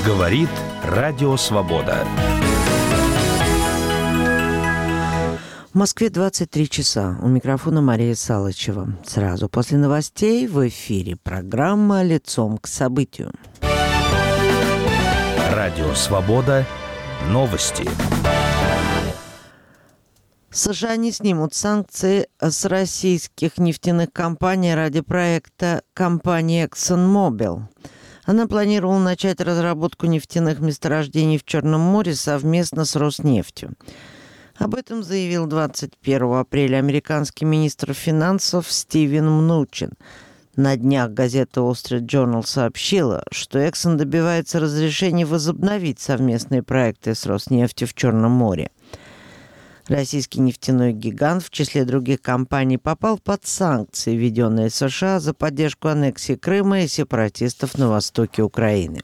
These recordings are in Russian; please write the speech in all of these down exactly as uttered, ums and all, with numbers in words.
Говорит Радио Свобода. В Москве двадцать три часа. У микрофона Мария Салычева. Сразу после новостей в эфире программа «Лицом к событию». Радио Свобода. Новости. США не снимут санкции с российских нефтяных компаний ради проекта компании ExxonMobil. Она планировала начать разработку нефтяных месторождений в Черном море совместно с Роснефтью. Об этом заявил двадцать первого апреля американский министр финансов Стивен Мнучин. На днях газета Wall Street Journal сообщила, что Exxon добивается разрешения возобновить совместные проекты с Роснефтью в Черном море. Российский нефтяной гигант в числе других компаний попал под санкции, введенные США за поддержку аннексии Крыма и сепаратистов на востоке Украины.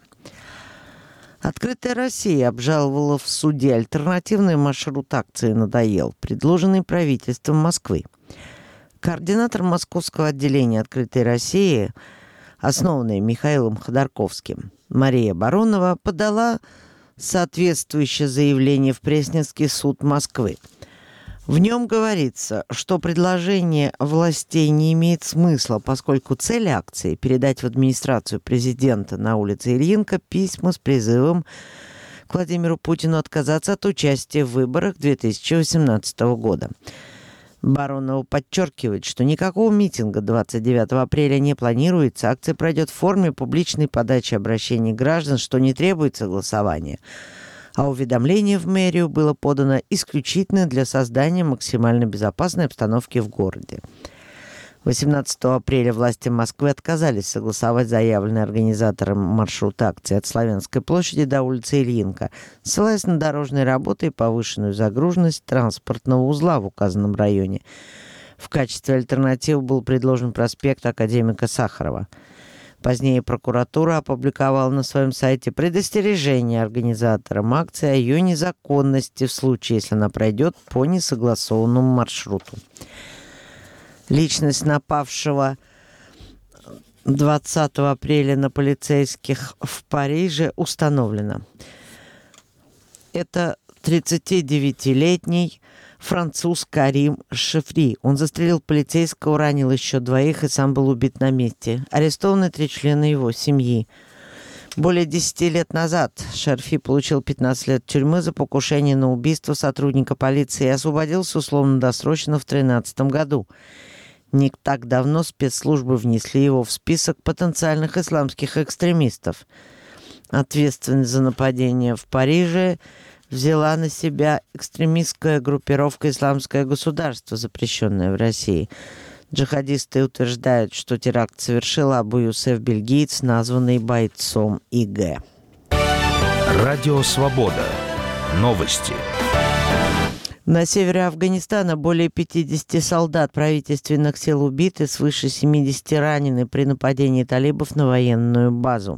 «Открытая Россия» обжаловала в суде альтернативный маршрут акции «Надоел», предложенный правительством Москвы. Координатор московского отделения «Открытой России», основанной Михаилом Ходорковским, Мария Баронова, подала соответствующее заявление в Пресненский суд Москвы. В нем говорится, что предложение властей не имеет смысла, поскольку цель акции – передать в администрацию президента на улице Ильинка письма с призывом к Владимиру Путину отказаться от участия в выборах две тысячи восемнадцатого года. Баронова подчеркивает, что никакого митинга двадцать девятого апреля не планируется, акция пройдет в форме публичной подачи обращений граждан, что не требует согласования. А уведомление в мэрию было подано исключительно для создания максимально безопасной обстановки в городе. восемнадцатого апреля власти Москвы отказались согласовать заявленный организатором маршрут акции от Славянской площади до улицы Ильинка, ссылаясь на дорожные работы и повышенную загруженность транспортного узла в указанном районе. В качестве альтернативы был предложен проспект Академика Сахарова. Позднее прокуратура опубликовала на своем сайте предостережение организаторам акции о ее незаконности в случае, если она пройдет по несогласованному маршруту. Личность напавшего двадцатого апреля на полицейских в Париже установлена. Это тридцатидевятилетний француз Карим Шефри. Он застрелил полицейского, ранил еще двоих и сам был убит на месте. Арестованы три члена его семьи. Более десяти лет назад Шефри получил пятнадцать лет тюрьмы за покушение на убийство сотрудника полиции и освободился условно-досрочно в две тысячи тринадцатом году. Не так давно спецслужбы внесли его в список потенциальных исламских экстремистов. Ответственность за нападение в Париже взяла на себя экстремистская группировка «Исламское государство», запрещенная в России. Джихадисты утверждают, что теракт совершил Абу-Юсеф бельгиец, названный бойцом ИГ. Радио Свобода. Новости. На севере Афганистана более пятидесяти солдат правительственных сил убиты, свыше семидесяти ранены при нападении талибов на военную базу.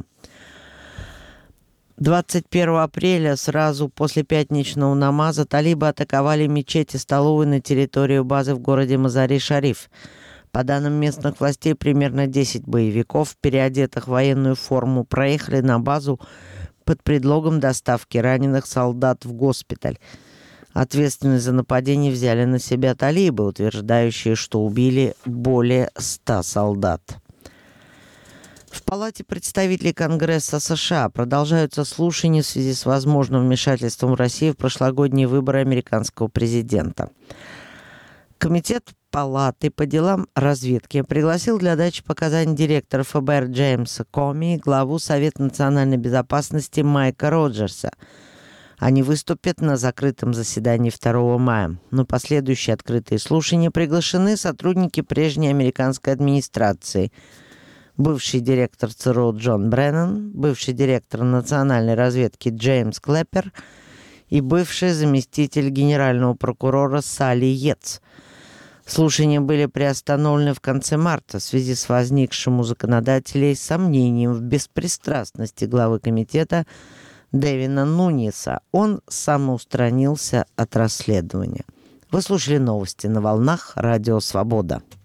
двадцать первого апреля, сразу после пятничного намаза, талибы атаковали мечеть и столовую на территории базы в городе Мазари-Шариф. По данным местных властей, примерно десять боевиков, переодетых в военную форму, проехали на базу под предлогом доставки раненых солдат в госпиталь. Ответственность за нападение взяли на себя талибы, утверждающие, что убили более ста солдат. В Палате представителей Конгресса США продолжаются слушания в связи с возможным вмешательством России в прошлогодние выборы американского президента. Комитет Палаты по делам разведки пригласил для дачи показаний директора эф бэ эр Джеймса Коми и главу Совета национальной безопасности Майка Роджерса. Они выступят на закрытом заседании второго мая. На последующие открытые слушания приглашены сотрудники прежней американской администрации: бывший директор цэ эр у Джон Бреннан, бывший директор национальной разведки Джеймс Клэппер и бывший заместитель генерального прокурора Салли Йетс. Слушания были приостановлены в конце марта в связи с возникшим у законодателей сомнением в беспристрастности главы комитета Дэвина Нуньеса. Он самоустранился от расследования. Вы слушали новости на волнах Радио Свобода.